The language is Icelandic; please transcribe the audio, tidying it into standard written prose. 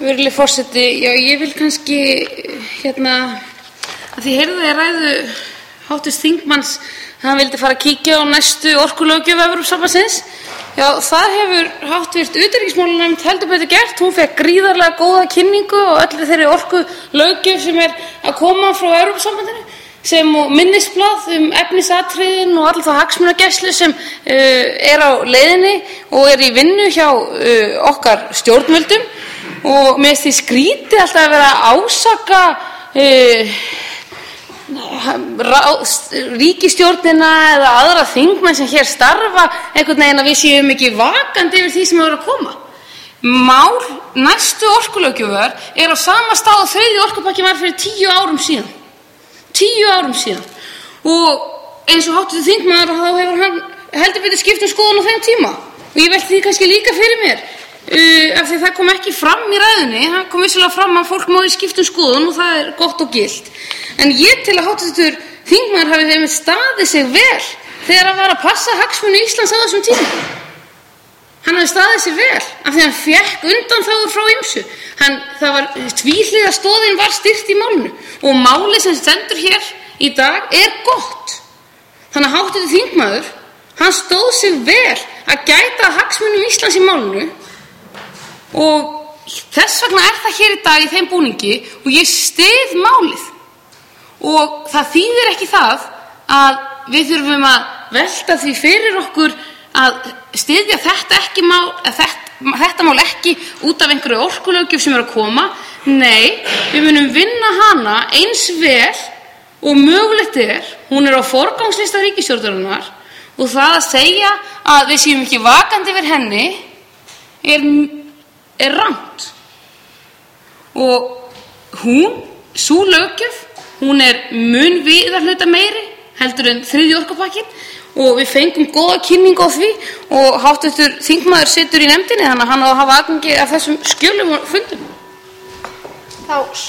Virðulegi forseti, já, ég vil kannski að því heyrði ég ræðu hv. þingmanns að hann vildi fara að kíkja á næstu orkulöggjöf Evrópusambandsins. Já, það hefur hv. utanríkismálanefnd heldur betur gert. Hún fékk gríðarlega góða kynningu á öllu þeirri orkulöggjöf sem að koma frá Evrópusambandinu, sem og minnisblað efnisatriðin og all þá hagsmunagæslu sem á leiðinni og í vinnu hjá okkar stjórnvöldum. Og mér finnst því skrítið alltaf að vera að ásaka ríkisstjórnina eða aðra þingmenn sem hér starfa einhvern veginn að við séum ekki vakandi yfir því sem er að koma. Mál næstu orkulöggjöfar á sama stað og þriðji orkupakki var fyrir 10 árum síðan. 10 árum síðan. Og eins og hv. þingmaður þá hefur hann heldur betur skipt skoðun á þeim tíma. Og ég velti því kannski líka fyrir mér. Af því það kom ekki fram í ræðunni, það kom vissulega fram að fólk má skipta skoðun og það er gott og gilt. En ég tel að hv. þingmaður hafi þeim staðið sig vel þegar hann var að passa hagsmuni Íslands á þessum tíma. Hann hafi staðið sig vel af því hann fékk undanþágur frá ýmsu. Það var tvíhliða stoðin var styrkt í málinu og málið sem stendur hér í dag er gott. Þannig að hv. þingmaður, hann stóð sig vel að gæta hagsmunum Íslands í málinu. Og þess vegna það hér í dag í þeim búningi og ég styð málið. Og það þýðir ekki það að við þurfum að velta því fyrir okkur að styðja þetta mál ekki út af einhverju orkulöggjöf sem að koma. Nei, við munum vinna hana eins vel og mögulegt Hún á forgangslista ríkisstjórnarinnar og það að segja að við séum ekki vakandi yfir henni er rangt. Og sú löggjöf, hún mun viðarhluta meiri heldur en þriðji orkupakkinn og við fengum góða kynningu á því og hv. þingmaður situr í nefndinni þannig að hann á að hafa aðgengi að þessum skjölum og fundum.